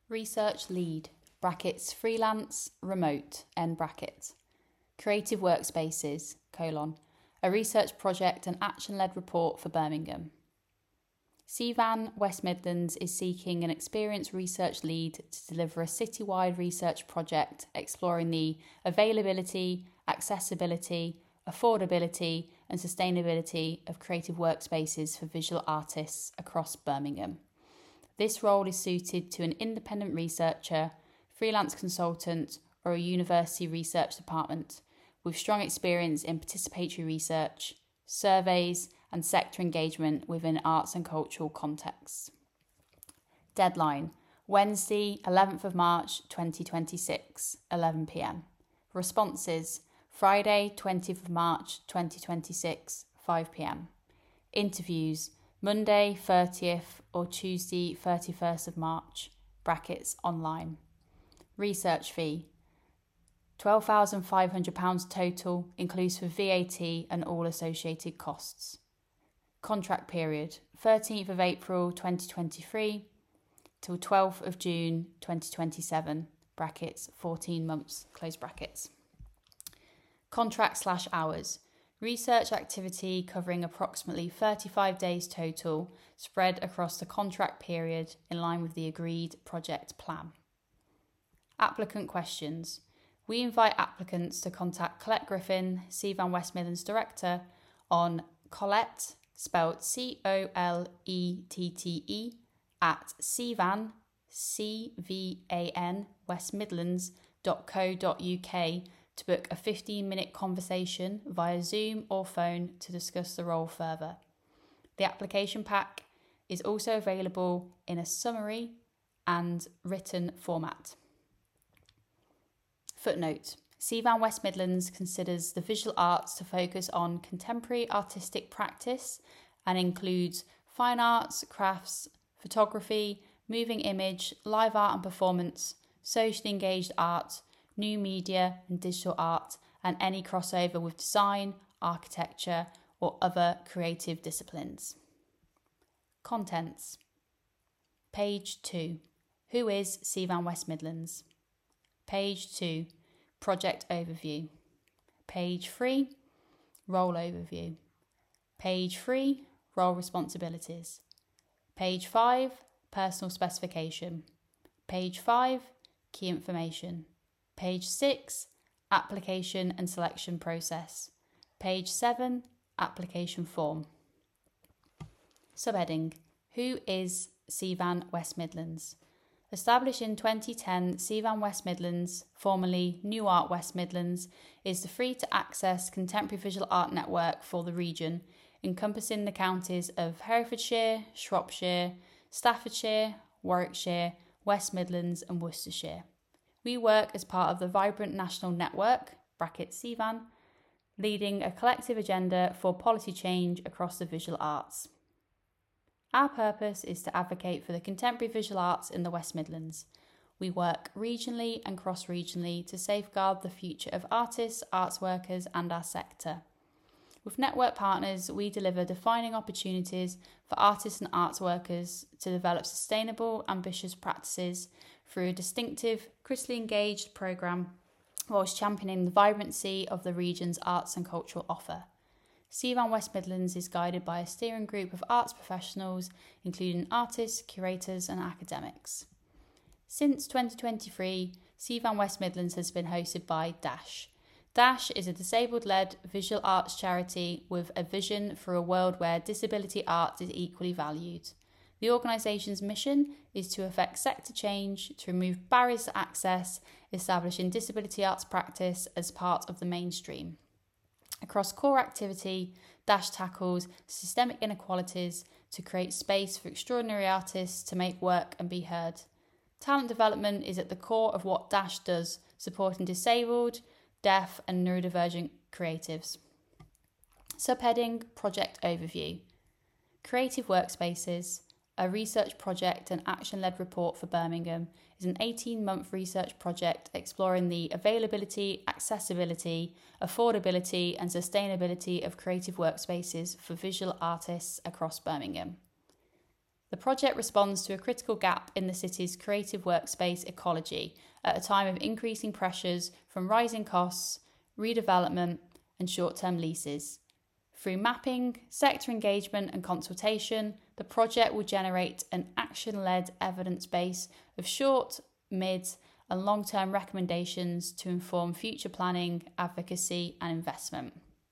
Research lead, brackets, freelance, remote, end bracket. Creative workspaces, a research project and action-led report for Birmingham. CVAN West Midlands is seeking an experienced research lead to deliver a citywide research project exploring the availability, accessibility, affordability and sustainability of creative workspaces for visual artists across Birmingham. This role is suited to an independent researcher, freelance consultant or a university research department with strong experience in participatory research, surveys and sector engagement within arts and cultural contexts. Deadline, Wednesday, 11th of March 2026, 11 p.m. Responses, Friday, 20th of March 2026, 5 p.m. Interviews, Monday, 30th or Tuesday, 31st of March, brackets online. Research fee, £12,500 total, inclusive of VAT and all associated costs. Contract period, 13th of April 2023 till 12th of June 2027, brackets, 14 months, close brackets. Contract/hours, research activity covering approximately 35 days total, spread across the contract period in line with the agreed project plan. Applicant questions. We invite applicants to contact Colette Griffin, CVAN West Midlands Director, on Colette, spelled Colette, at CVAN, CVAN, westmidlands.co.uk to book a 15-minute conversation via Zoom or phone to discuss the role further. The application pack is also available in a summary and written format. Footnote. CVAN West Midlands considers the visual arts to focus on contemporary artistic practice and includes fine arts, crafts, photography, moving image, live art and performance, socially engaged art, new media and digital art, and any crossover with design, architecture, or other creative disciplines. Contents. Page 2. Who is CVAN West Midlands? Page 2. Project overview. Page 3. Role overview. Page 3. Role responsibilities. Page 5. Personal specification. Page 5. Key information. Page 6. Application and selection process. Page 7. Application form. Subheading. Who is CVAN West Midlands? Established in 2010, CVAN West Midlands, formerly New Art West Midlands, is the free-to-access contemporary visual art network for the region, encompassing the counties of Herefordshire, Shropshire, Staffordshire, Warwickshire, West Midlands and Worcestershire. We work as part of the vibrant national network, brackets CVAN, leading a collective agenda for policy change across the visual arts. Our purpose is to advocate for the contemporary visual arts in the West Midlands. We work regionally and cross-regionally to safeguard the future of artists, arts workers and our sector. With network partners, we deliver defining opportunities for artists and arts workers to develop sustainable, ambitious practices through a distinctive, critically engaged programme whilst championing the vibrancy of the region's arts and cultural offer. CVAN West Midlands is guided by a steering group of arts professionals, including artists, curators and academics. Since 2023, CVAN West Midlands has been hosted by DASH. DASH is a disabled-led visual arts charity with a vision for a world where disability art is equally valued. The organisation's mission is to effect sector change, to remove barriers to access, establishing disability arts practice as part of the mainstream. Across core activity, DASH tackles systemic inequalities to create space for extraordinary artists to make work and be heard. Talent development is at the core of what DASH does, supporting disabled, deaf and neurodivergent creatives. Subheading Project Overview. Creative Workspaces, a research project and action-led report for Birmingham, is an 18-month research project exploring the availability, accessibility, affordability and sustainability of creative workspaces for visual artists across Birmingham. The project responds to a critical gap in the city's creative workspace ecology at a time of increasing pressures from rising costs, redevelopment, and short-term leases. Through mapping, sector engagement, and consultation, the project will generate an action-led evidence base of short, mid, and long-term recommendations to inform future planning, advocacy, and investment.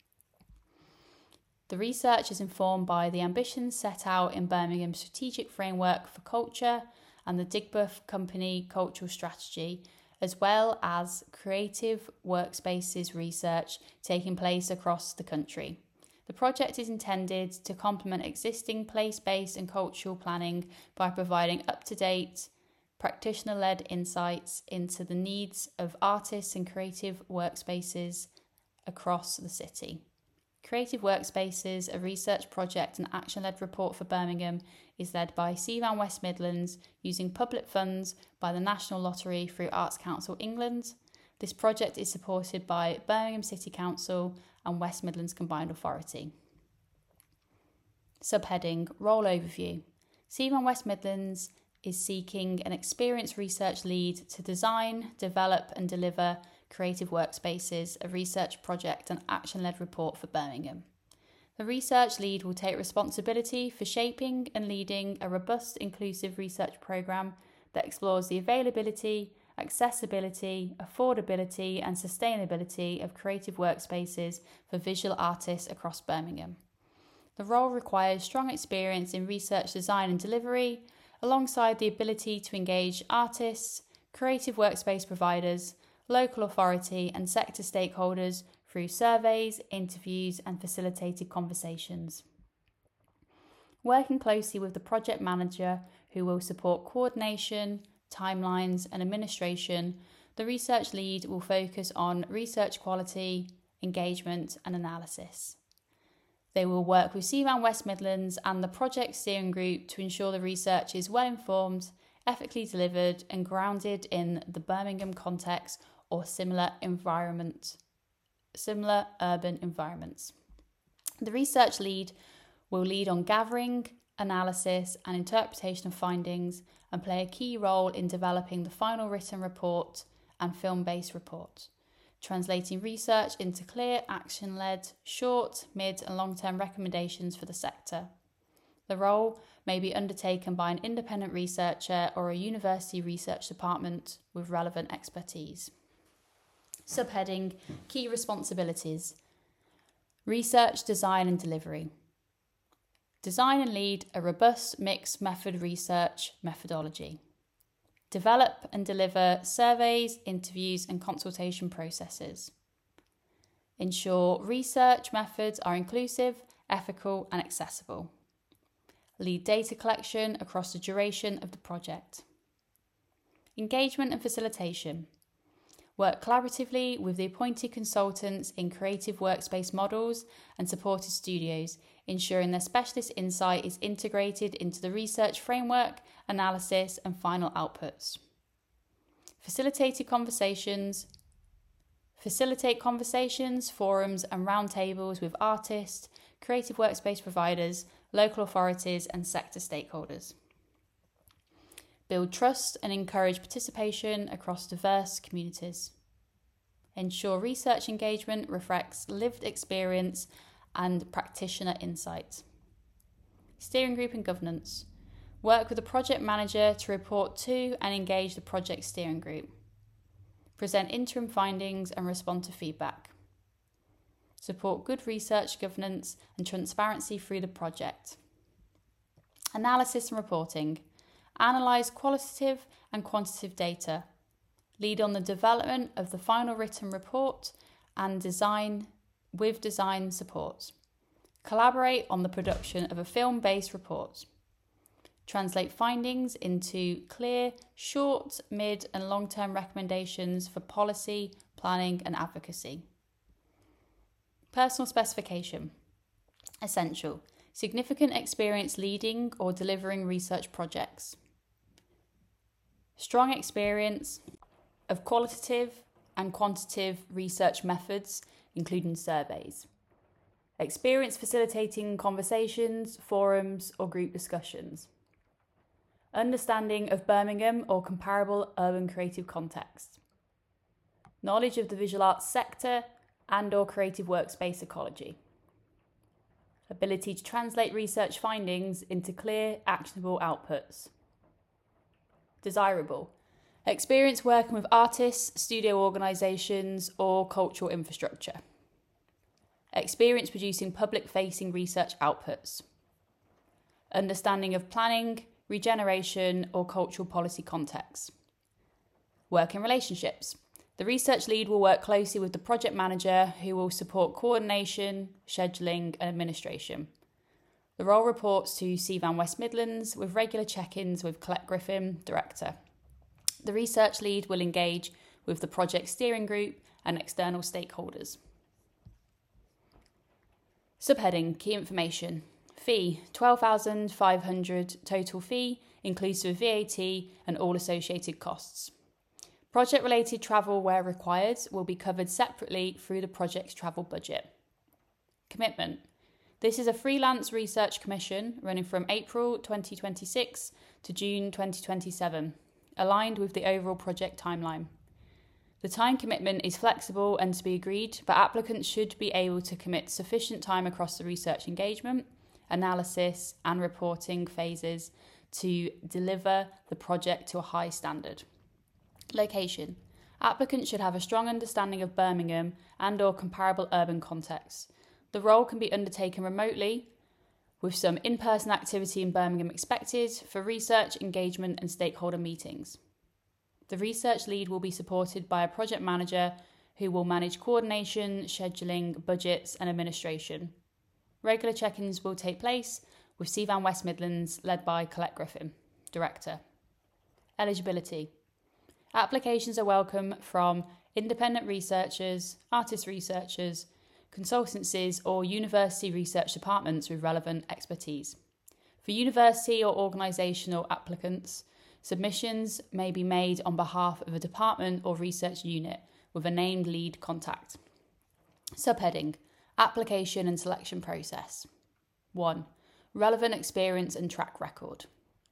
The research is informed by the ambitions set out in Birmingham's Strategic Framework for Culture and the Digbeth Company Cultural Strategy, as well as creative workspaces research taking place across the country. The project is intended to complement existing place-based and cultural planning by providing up-to-date, practitioner-led insights into the needs of artists and creative workspaces across the city. Creative Workspaces, a research project and action-led report for Birmingham, is led by CVAN West Midlands using public funds by the National Lottery through Arts Council England. This project is supported by Birmingham City Council and West Midlands Combined Authority. Subheading, Role Overview. CVAN West Midlands is seeking an experienced research lead to design, develop and deliver Creative Workspaces, a research project and action-led report for Birmingham. The research lead will take responsibility for shaping and leading a robust, inclusive research programme that explores the availability, accessibility, affordability and sustainability of creative workspaces for visual artists across Birmingham. The role requires strong experience in research design and delivery, alongside the ability to engage artists, creative workspace providers, local authority and sector stakeholders through surveys, interviews and facilitated conversations. Working closely with the project manager who will support coordination, timelines and administration, the research lead will focus on research quality, engagement and analysis. They will work with CVAN West Midlands and the project steering group to ensure the research is well informed, ethically delivered and grounded in the Birmingham context or similar urban environments. The research lead will lead on gathering, analysis and interpretation of findings and play a key role in developing the final written report and film-based report, translating research into clear, action-led, short, mid and long-term recommendations for the sector. The role may be undertaken by an independent researcher or a university research department with relevant expertise. Subheading, Key Responsibilities. Research, Design and Delivery. Design and lead a robust mixed method research methodology. Develop and deliver surveys, interviews and consultation processes. Ensure research methods are inclusive, ethical and accessible. Lead data collection across the duration of the project. Engagement and facilitation. Work collaboratively with the appointed consultants in creative workspace models and supported studios, ensuring their specialist insight is integrated into the research framework, analysis and final outputs. Facilitate conversations, forums and roundtables with artists, creative workspace providers, local authorities and sector stakeholders. Build trust and encourage participation across diverse communities. Ensure research engagement reflects lived experience and practitioner insight. Steering group and governance. Work with the project manager to report to and engage the project steering group. Present interim findings and respond to feedback. Support good research governance and transparency through the project. Analysis and reporting. Analyse qualitative and quantitative data. Lead on the development of the final written report and design support. Collaborate on the production of a film-based report. Translate findings into clear, short, mid and long-term recommendations for policy, planning and advocacy. Personal specification. Essential. Significant experience leading or delivering research projects. Strong experience of qualitative and quantitative research methods, including surveys. Experience facilitating conversations, forums, or group discussions. Understanding of Birmingham or comparable urban creative context. Knowledge of the visual arts sector and or creative workspace ecology. Ability to translate research findings into clear, actionable outputs. Desirable. Experience working with artists, studio organisations or cultural infrastructure. Experience producing public-facing research outputs. Understanding of planning, regeneration or cultural policy contexts. Working relationships. The research lead will work closely with the project manager who will support coordination, scheduling and administration. The role reports to CVAN West Midlands with regular check-ins with Colette Griffin, Director. The research lead will engage with the project steering group and external stakeholders. Subheading, Key Information. Fee, £12,500 total fee, inclusive of VAT and all associated costs. Project-related travel where required will be covered separately through the project's travel budget. Commitment. This is a freelance research commission running from April 2026 to June 2027, aligned with the overall project timeline. The time commitment is flexible and to be agreed, but applicants should be able to commit sufficient time across the research engagement, analysis and reporting phases to deliver the project to a high standard. Location. Applicants should have a strong understanding of Birmingham and or comparable urban contexts. The role can be undertaken remotely, with some in-person activity in Birmingham expected for research, engagement and stakeholder meetings. The research lead will be supported by a project manager who will manage coordination, scheduling, budgets and administration. Regular check-ins will take place with CVAN West Midlands, led by Colette Griffin, Director. Eligibility. Applications are welcome from independent researchers, artist researchers, consultancies or university research departments with relevant expertise. For university or organisational applicants, submissions may be made on behalf of a department or research unit with a named lead contact. Subheading, Application and Selection Process. 1. Relevant experience and track record.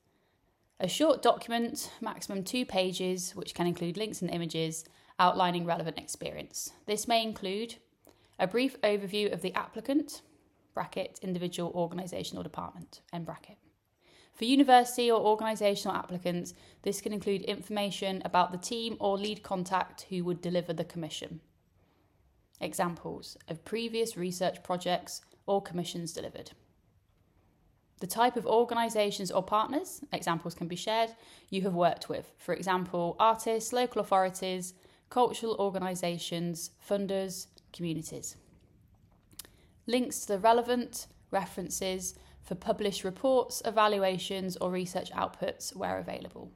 A short document, maximum 2 pages, which can include links and images, outlining relevant experience. This may include a brief overview of the applicant, bracket, individual, organisation or department, end bracket. For university or organisational applicants, this can include information about the team or lead contact who would deliver the commission. Examples of previous research projects or commissions delivered. The type of organisations or partners, examples can be shared, you have worked with. For example, artists, local authorities, cultural organisations, funders, communities. Links to the relevant references for published reports, evaluations or research outputs where available.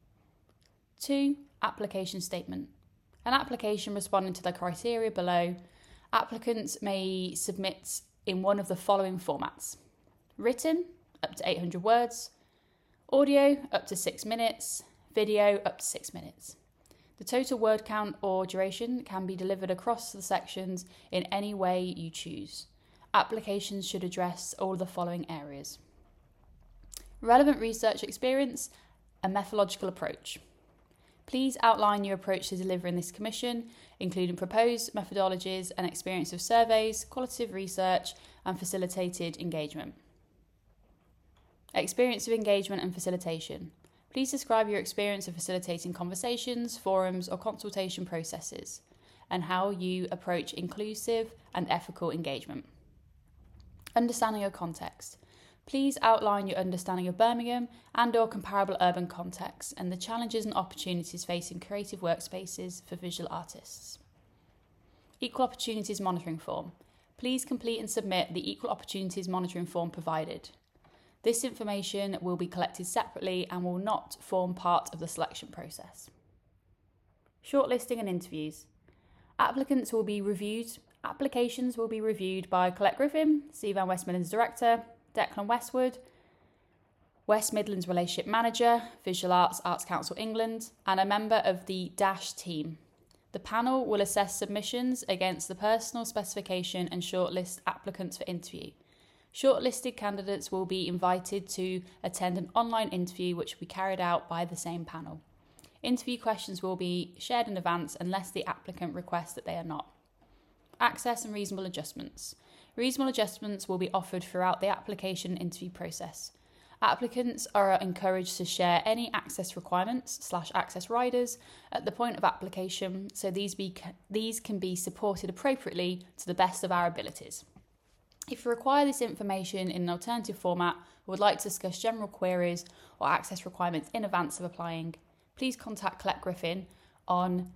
2. Application statement. An application responding to the criteria below. Applicants may submit in one of the following formats. Written, up to 800 words. Audio, up to 6 minutes. Video, up to 6 minutes. The total word count or duration can be delivered across the sections in any way you choose. Applications should address all the following areas. Relevant research experience and methodological approach. Please outline your approach to delivering this commission, including proposed methodologies and experience of surveys, qualitative research and facilitated engagement. Experience of engagement and facilitation. Please describe your experience of facilitating conversations, forums or consultation processes and how you approach inclusive and ethical engagement. Understanding of context. Please outline your understanding of Birmingham and or comparable urban contexts and the challenges and opportunities facing creative workspaces for visual artists. Equal Opportunities Monitoring Form. Please complete and submit the Equal Opportunities Monitoring Form provided. This information will be collected separately and will not form part of the selection process. Shortlisting and interviews. Applications will be reviewed by Colette Griffin, CVAN West Midlands Director, Declan Westwood, West Midlands Relationship Manager, Visual Arts Council England, and a member of the DASH team. The panel will assess submissions against the personal specification and shortlist applicants for interview. Shortlisted candidates will be invited to attend an online interview which will be carried out by the same panel. Interview questions will be shared in advance unless the applicant requests that they are not. Access and reasonable adjustments. Reasonable adjustments will be offered throughout the application interview process. Applicants are encouraged to share any access requirements / access riders at the point of application, so these can be supported appropriately to the best of our abilities. If you require this information in an alternative format or would like to discuss general queries or access requirements in advance of applying, please contact Collect Griffin on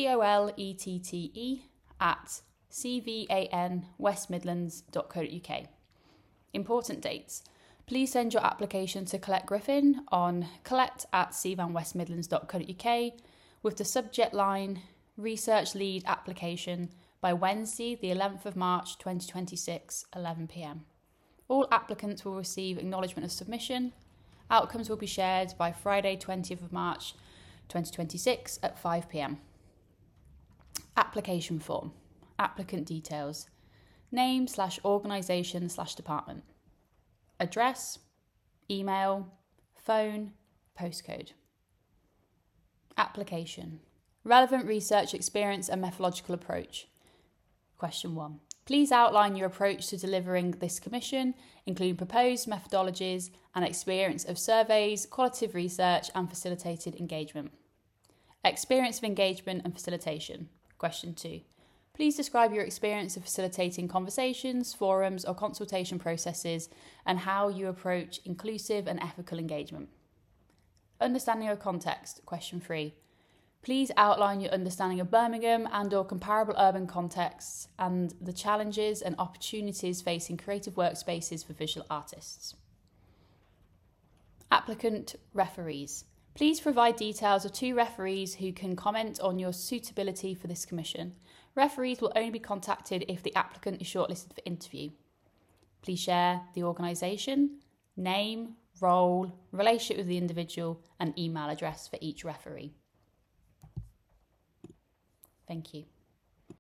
colette@cvanwestmidlands.co.uk. Important dates. Please send your application to Collect Griffin on colette@cvanwestmidlands.co.uk with the subject line Research Lead Application by Wednesday, the 11th of March 2026, 11 p.m. All applicants will receive acknowledgement of submission. Outcomes will be shared by Friday, 20th of March 2026 at 5 p.m. Application form. Applicant details. Name / organisation / department. Address, email, phone, postcode. Application. Relevant research experience and methodological approach. Question 1. Please outline your approach to delivering this commission, including proposed methodologies and experience of surveys, qualitative research and facilitated engagement. Experience of engagement and facilitation. Question 2. Please describe your experience of facilitating conversations, forums or consultation processes and how you approach inclusive and ethical engagement. Understanding of context. Question 3. Please outline your understanding of Birmingham and or comparable urban contexts and the challenges and opportunities facing creative workspaces for visual artists. Applicant referees. Please provide details of 2 referees who can comment on your suitability for this commission. Referees will only be contacted if the applicant is shortlisted for interview. Please share the organisation, name, role, relationship with the individual and email address for each referee. Thank you.